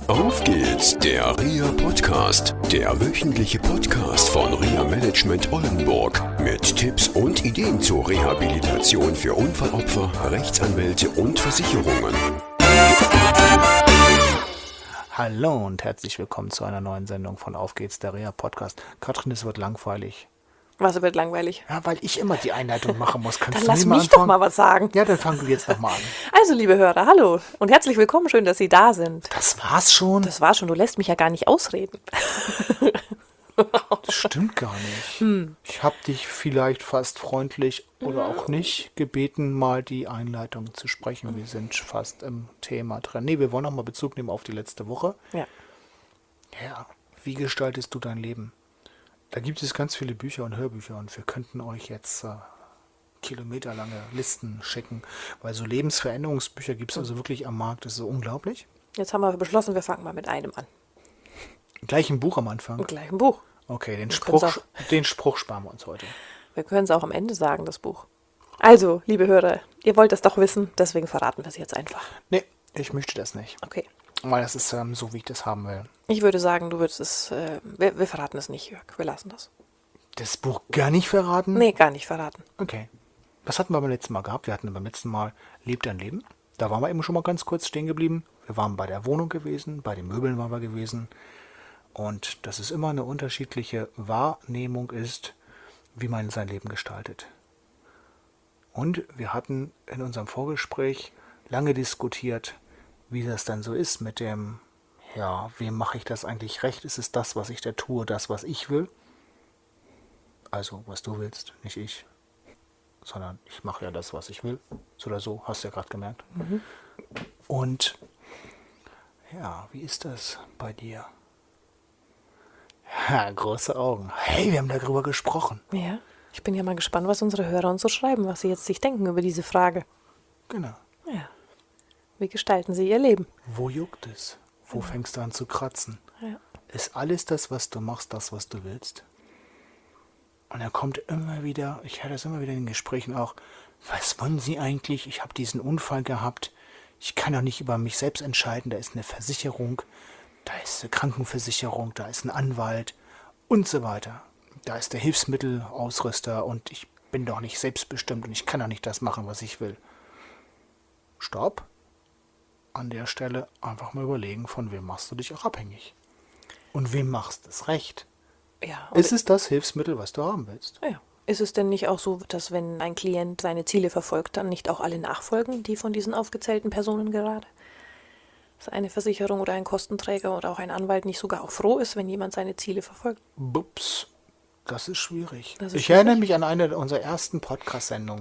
Auf geht's, der RIA-Podcast, der wöchentliche Podcast von RIA Management Oldenburg mit Tipps und Ideen zur Rehabilitation für Unfallopfer, Rechtsanwälte und Versicherungen. Hallo und herzlich willkommen zu einer neuen Sendung von Auf geht's, der RIA-Podcast. Katrin, es wird langweilig. Was wird langweilig? Ja, weil ich immer die Einleitung machen muss. Kannst Dann du lass mal mich anfangen? doch mal was sagen. Ja, dann fangen wir jetzt nochmal an. Also, liebe Hörer, hallo und herzlich willkommen. Schön, dass Sie da sind. Das war's schon? Das war schon, du lässt mich ja gar nicht ausreden. Das stimmt gar nicht. Ich habe dich vielleicht fast freundlich oder auch nicht gebeten, mal die Einleitung zu sprechen. Wir sind fast im Thema drin. Nee, wir wollen nochmal Bezug nehmen auf die letzte Woche. Ja. Ja, wie gestaltest du dein Leben? Da gibt es ganz viele Bücher und Hörbücher und wir könnten euch jetzt kilometerlange Listen schicken, weil so Lebensveränderungsbücher gibt es also wirklich am Markt, das ist so unglaublich. Jetzt haben wir beschlossen, wir fangen mal mit einem an. Gleich ein Buch am Anfang. Mit gleichem Buch. Okay, den können's Spruch sparen wir uns heute. Wir können es auch am Ende sagen, das Buch. Also, liebe Hörer, ihr wollt das doch wissen, deswegen verraten wir es jetzt einfach. Nee, ich möchte das nicht, Okay. weil das ist so, wie ich das haben will. Ich würde sagen, du würdest es, wir verraten es nicht, Jörg. Wir lassen das. Das Buch gar nicht verraten? Nee, gar nicht verraten. Okay. Was hatten wir beim letzten Mal gehabt? Wir hatten beim letzten Mal Leb dein Leben. Da waren wir eben schon mal ganz kurz stehen geblieben. Wir waren bei der Wohnung gewesen, bei den Möbeln waren wir gewesen. Und dass es immer eine unterschiedliche Wahrnehmung ist, wie man sein Leben gestaltet. Und wir hatten in unserem Vorgespräch lange diskutiert, wie das dann so ist mit dem, ja, wem mache ich das eigentlich recht? Ist es das, was ich da tue, das, was ich will? Also, was du willst, nicht ich. Sondern ich mache ja das, was ich will. So oder so, hast du ja gerade gemerkt. Und ja, wie ist das bei dir? Ja, große Augen. Hey, wir haben darüber gesprochen. Ja. Ich bin ja mal gespannt, was unsere Hörer uns so schreiben, was sie jetzt sich denken über diese Frage. Genau. Ja. Wie gestalten sie ihr Leben? Wo juckt es? Wo fängst du an zu kratzen? Ja. Ist alles das, was du machst, das, was du willst? Und er kommt immer wieder, ich höre das immer wieder in den Gesprächen auch, was wollen Sie eigentlich? Ich habe diesen Unfall gehabt. Ich kann doch nicht über mich selbst entscheiden. Da ist eine Versicherung, da ist eine Krankenversicherung, da ist ein Anwalt und so weiter. Da ist der Hilfsmittelausrüster und ich bin doch nicht selbstbestimmt und ich kann doch nicht das machen, was ich will. Stopp. An der Stelle einfach mal überlegen, von wem machst du dich auch abhängig. Und wem machst du es recht? Ja. Ist es das Hilfsmittel, was du haben willst? Ja. Ist es denn nicht auch so, dass wenn ein Klient seine Ziele verfolgt, dann nicht auch alle nachfolgen, die von diesen aufgezählten Personen gerade? Dass eine Versicherung oder ein Kostenträger oder auch ein Anwalt nicht sogar auch froh ist, wenn jemand seine Ziele verfolgt? Bups, das ist schwierig. Das ist Ich erinnere mich an eine unserer ersten Podcast-Sendungen.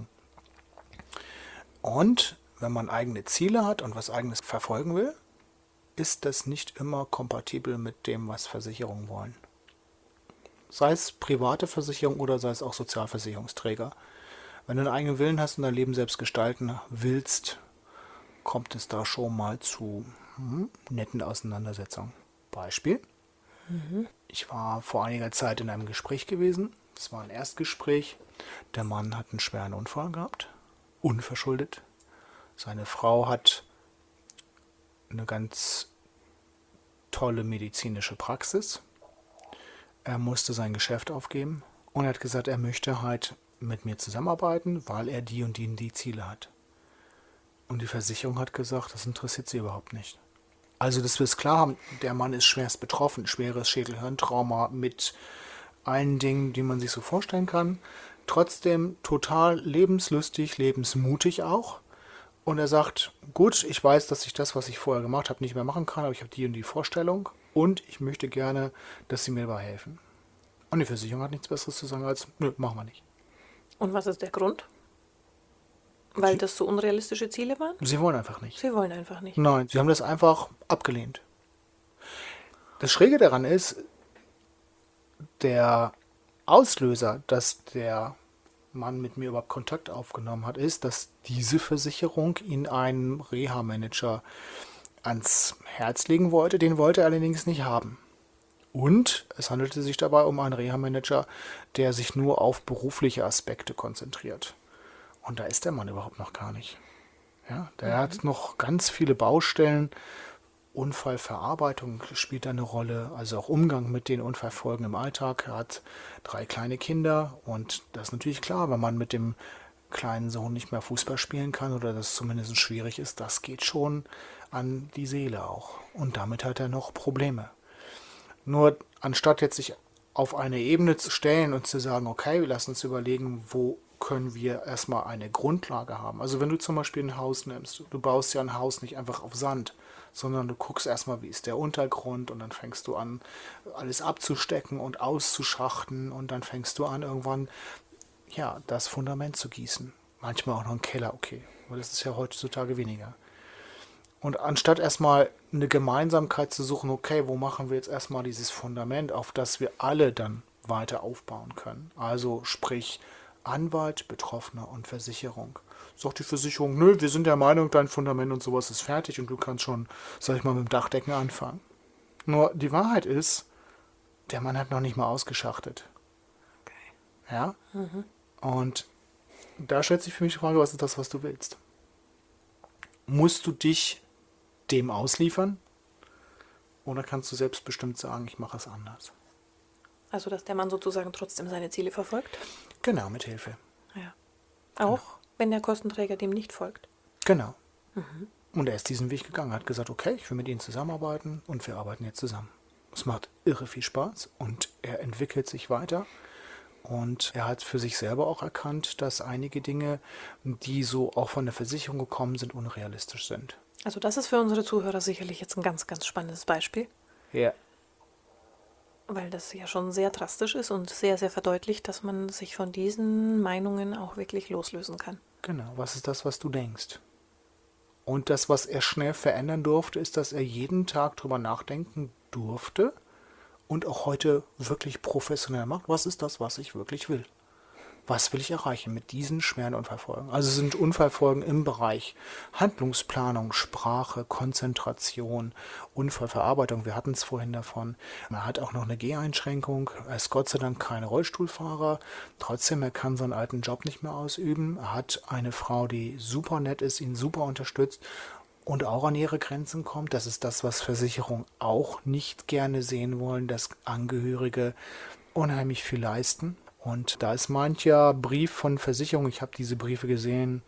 Und wenn man eigene Ziele hat und was eigenes verfolgen will, ist das nicht immer kompatibel mit dem, was Versicherungen wollen. Sei es private Versicherung oder sei es auch Sozialversicherungsträger. Wenn du einen eigenen Willen hast und dein Leben selbst gestalten willst, kommt es da schon mal zu netten Auseinandersetzungen. Beispiel. Ich war vor einiger Zeit in einem Gespräch gewesen. Das war ein Erstgespräch. Der Mann hat einen schweren Unfall gehabt. Unverschuldet. Seine Frau hat eine ganz tolle medizinische Praxis. Er musste sein Geschäft aufgeben und er hat gesagt, er möchte halt mit mir zusammenarbeiten, weil er die und die Ziele hat. Und die Versicherung hat gesagt, das interessiert sie überhaupt nicht. Also, dass wir es klar haben, der Mann ist schwerst betroffen, schweres Schädelhirntrauma mit allen Dingen, die man sich so vorstellen kann. Trotzdem total lebenslustig, lebensmutig auch. Und er sagt, gut, ich weiß, dass ich das, was ich vorher gemacht habe, nicht mehr machen kann, aber ich habe die und die Vorstellung und ich möchte gerne, dass Sie mir dabei helfen. Und die Versicherung hat nichts Besseres zu sagen als, nö, machen wir nicht. Und was ist der Grund? Weil das so unrealistische Ziele waren? Sie wollen einfach nicht. Sie wollen einfach nicht. Nein, sie haben das einfach abgelehnt. Das Schräge daran ist, der Auslöser, dass der Mann mit mir überhaupt Kontakt aufgenommen hat, ist, dass diese Versicherung ihn einem Reha-Manager ans Herz legen wollte. Den wollte er allerdings nicht haben. Und es handelte sich dabei um einen Reha-Manager, der sich nur auf berufliche Aspekte konzentriert. Und da ist der Mann überhaupt noch gar nicht. Ja, der hat noch ganz viele Baustellen Unfallverarbeitung spielt da eine Rolle, also auch Umgang mit den Unfallfolgen im Alltag. Er hat 3 kleine Kinder und das ist natürlich klar, wenn man mit dem kleinen Sohn nicht mehr Fußball spielen kann oder das zumindest schwierig ist, das geht schon an die Seele auch. Und damit hat er noch Probleme. Nur anstatt jetzt sich auf eine Ebene zu stellen und zu sagen, okay, wir lassen uns überlegen, wo können wir erstmal eine Grundlage haben. Also wenn du zum Beispiel ein Haus nimmst, du baust ja ein Haus nicht einfach auf Sand, sondern du guckst erstmal, wie ist der Untergrund und dann fängst du an, alles abzustecken und auszuschachten und dann fängst du an, irgendwann ja, das Fundament zu gießen. Manchmal auch noch einen Keller, okay, aber das ist ja heutzutage weniger. Und anstatt erstmal eine Gemeinsamkeit zu suchen, okay, wo machen wir jetzt erstmal dieses Fundament, auf das wir alle dann weiter aufbauen können. Also sprich Anwalt, Betroffener und Versicherung. Sagt die Versicherung, nö, wir sind der Meinung, dein Fundament und sowas ist fertig und du kannst schon, sag ich mal, mit dem Dachdecken anfangen. Nur die Wahrheit ist, der Mann hat noch nicht mal ausgeschachtet. Okay. Ja? Und da stellt sich für mich die Frage, was ist das, was du willst? Musst du dich dem ausliefern? Oder kannst du selbstbestimmt sagen, ich mache es anders? Also, dass der Mann sozusagen trotzdem seine Ziele verfolgt? Genau, mit Hilfe. Ja. Auch wenn der Kostenträger dem nicht folgt? Genau. Und er ist diesen Weg gegangen, hat gesagt, okay, ich will mit Ihnen zusammenarbeiten und wir arbeiten jetzt zusammen. Es macht irre viel Spaß und er entwickelt sich weiter. Und er hat für sich selber auch erkannt, dass einige Dinge, die so auch von der Versicherung gekommen sind, unrealistisch sind. Also das ist für unsere Zuhörer sicherlich jetzt ein ganz, ganz spannendes Beispiel, Ja. weil das ja schon sehr drastisch ist und sehr, sehr verdeutlicht, dass man sich von diesen Meinungen auch wirklich loslösen kann. Genau, was ist das, was du denkst? Und das, was er schnell verändern durfte, ist, dass er jeden Tag drüber nachdenken durfte und auch heute wirklich professionell macht. Was ist das, was ich wirklich will? Was will ich erreichen mit diesen schweren Unfallfolgen? Also es sind Unfallfolgen im Bereich Handlungsplanung, Sprache, Konzentration, Unfallverarbeitung. Wir hatten es vorhin davon. Er hat auch noch eine Geheinschränkung. Er ist Gott sei Dank kein Rollstuhlfahrer. Trotzdem, er kann seinen alten Job nicht mehr ausüben. Er hat eine Frau, die super nett ist, ihn super unterstützt und auch an ihre Grenzen kommt. Das ist das, was Versicherungen auch nicht gerne sehen wollen, dass Angehörige unheimlich viel leisten. Und da ist mancher Brief von Versicherung, ich habe diese Briefe gesehen,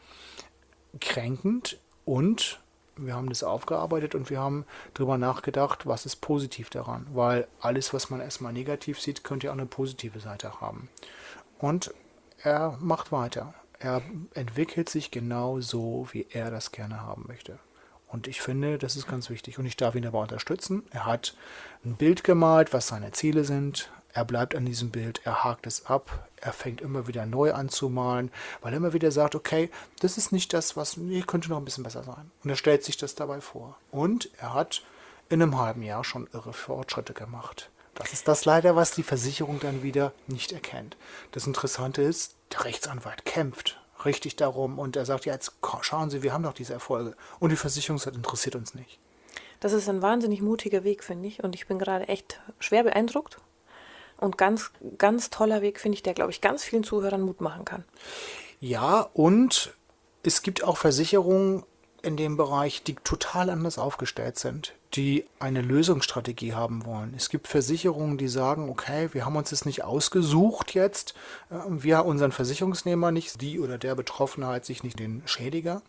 kränkend. Und wir haben das aufgearbeitet und wir haben darüber nachgedacht, was ist positiv daran. Weil alles, was man erstmal negativ sieht, könnte ja auch eine positive Seite haben. Und er macht weiter. Er entwickelt sich genau so, wie er das gerne haben möchte. Und ich finde, das ist ganz wichtig. Und ich darf ihn dabei unterstützen. Er hat ein Bild gemalt, was seine Ziele sind. Er bleibt an diesem Bild, er hakt es ab, er fängt immer wieder neu an zu malen, weil er immer wieder sagt, okay, das ist nicht das, was, nee, könnte noch ein bisschen besser sein. Und er stellt sich das dabei vor. Und er hat in einem halben Jahr schon irre Fortschritte gemacht. Das ist das leider, was die Versicherung dann wieder nicht erkennt. Das Interessante ist, der Rechtsanwalt kämpft richtig darum und er sagt, ja, jetzt schauen Sie, wir haben doch diese Erfolge. Und die Versicherung sagt, interessiert uns nicht. Das ist ein wahnsinnig mutiger Weg, finde ich. Und ich bin gerade echt schwer beeindruckt. Und ganz, ganz toller Weg, finde ich, der, glaube ich, ganz vielen Zuhörern Mut machen kann. Ja, und es gibt auch Versicherungen in dem Bereich, die total anders aufgestellt sind, die eine Lösungsstrategie haben wollen. Es gibt Versicherungen, die sagen, okay, wir haben uns das nicht ausgesucht jetzt, wir unseren Versicherungsnehmer nicht, die oder der Betroffene halt sich nicht den Schädiger.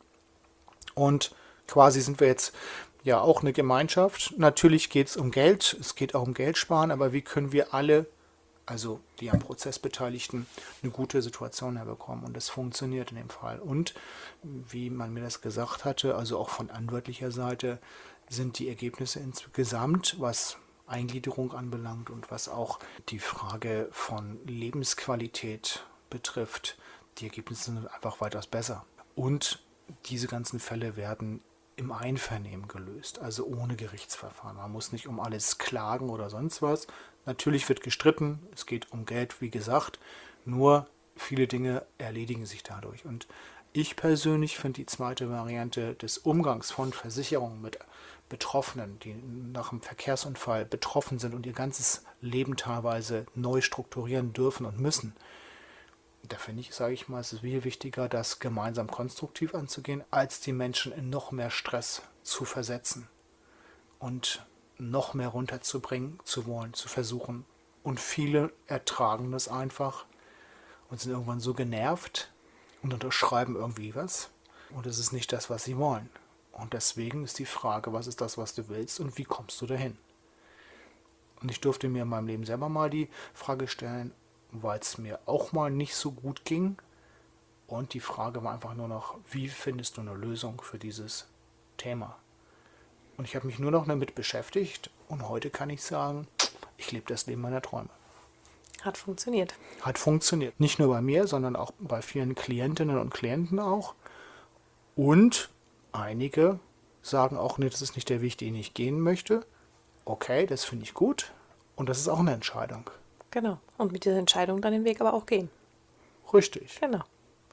Und quasi sind wir jetzt ja auch eine Gemeinschaft. Natürlich geht es um Geld, es geht auch um Geld sparen, aber wie können wir alle, also die am Prozess Beteiligten, eine gute Situation herbekommen. Und das funktioniert in dem Fall. Und wie man mir das gesagt hatte, also auch von anwaltlicher Seite, sind die Ergebnisse insgesamt, was Eingliederung anbelangt und was auch die Frage von Lebensqualität betrifft, die Ergebnisse sind einfach weitaus besser. Und diese ganzen Fälle werden im Einvernehmen gelöst, also ohne Gerichtsverfahren. Man muss nicht um alles klagen oder sonst was. Natürlich wird gestritten, es geht um Geld, wie gesagt, nur viele Dinge erledigen sich dadurch. Und ich persönlich finde die zweite Variante des Umgangs von Versicherungen mit Betroffenen, die nach einem Verkehrsunfall betroffen sind und ihr ganzes Leben teilweise neu strukturieren dürfen und müssen, da finde ich, sage ich mal, es ist viel wichtiger, das gemeinsam konstruktiv anzugehen, als die Menschen in noch mehr Stress zu versetzen. und noch mehr runterzubringen zu wollen, zu versuchen. Und viele ertragen das einfach und sind irgendwann so genervt und unterschreiben irgendwie was. Und es ist nicht das, was sie wollen. Und deswegen ist die Frage, was ist das, was du willst und wie kommst du dahin? Und ich durfte mir in meinem Leben selber mal die Frage stellen, weil es mir auch mal nicht so gut ging. Und die Frage war einfach nur noch, wie findest du eine Lösung für dieses Thema? Und ich habe mich nur noch damit beschäftigt und heute kann ich sagen, ich lebe das Leben meiner Träume. Hat funktioniert. Hat funktioniert. Nicht nur bei mir, sondern auch bei vielen Klientinnen und Klienten auch. Und einige sagen auch, nee, das ist nicht der Weg, den ich gehen möchte. Okay, das finde ich gut. Und das ist auch eine Entscheidung. Genau. Und mit dieser Entscheidung dann den Weg aber auch gehen. Richtig. Genau.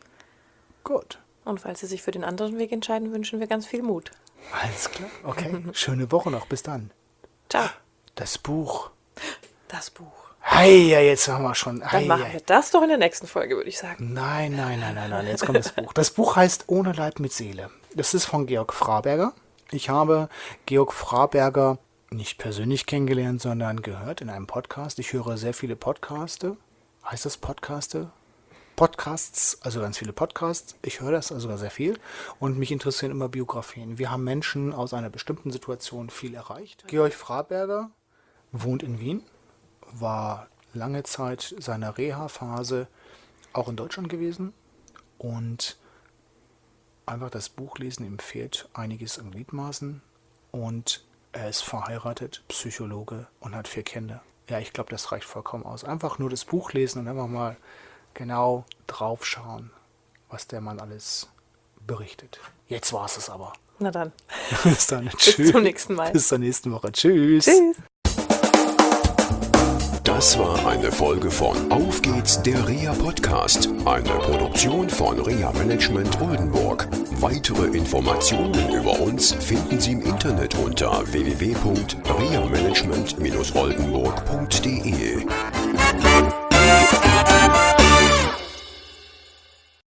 Gut. Und falls Sie sich für den anderen Weg entscheiden, wünschen wir ganz viel Mut. Alles klar. Okay. Schöne Woche noch. Bis dann. Ciao. Das Buch. Das Buch. Hei, ja, jetzt haben wir schon. Dann machen wir das doch in der nächsten Folge, würde ich sagen. Nein. Jetzt kommt das Buch. Das Buch heißt Ohne Leib mit Seele. Das ist von Georg Fraberger. Ich habe Georg Fraberger nicht persönlich kennengelernt, sondern gehört in einem Podcast. Ich höre sehr viele Podcasts. Heißt das Podcasts, also ganz viele Podcasts. Ich höre das also sehr viel und mich interessieren immer Biografien. Wir haben Menschen aus einer bestimmten Situation viel erreicht. Georg Fraberger wohnt in Wien, war lange Zeit seiner Reha-Phase auch in Deutschland gewesen und einfach das Buch lesen ihm fehlt einiges in Gliedmaßen und er ist verheiratet, Psychologe und hat 4 Kinder. Ja, ich glaube, das reicht vollkommen aus. Einfach nur das Buch lesen und einfach mal genau drauf schauen, was der Mann alles berichtet. Jetzt war es aber. Na dann. Bis dann. Bis zum nächsten Mal. Bis zur nächsten Woche. Tschüss. Tschüss. Das war eine Folge von Auf geht's, der Reha Podcast, eine Produktion von Reha Management Oldenburg. Weitere Informationen über uns finden Sie im Internet unter www.rehamanagement-oldenburg.de.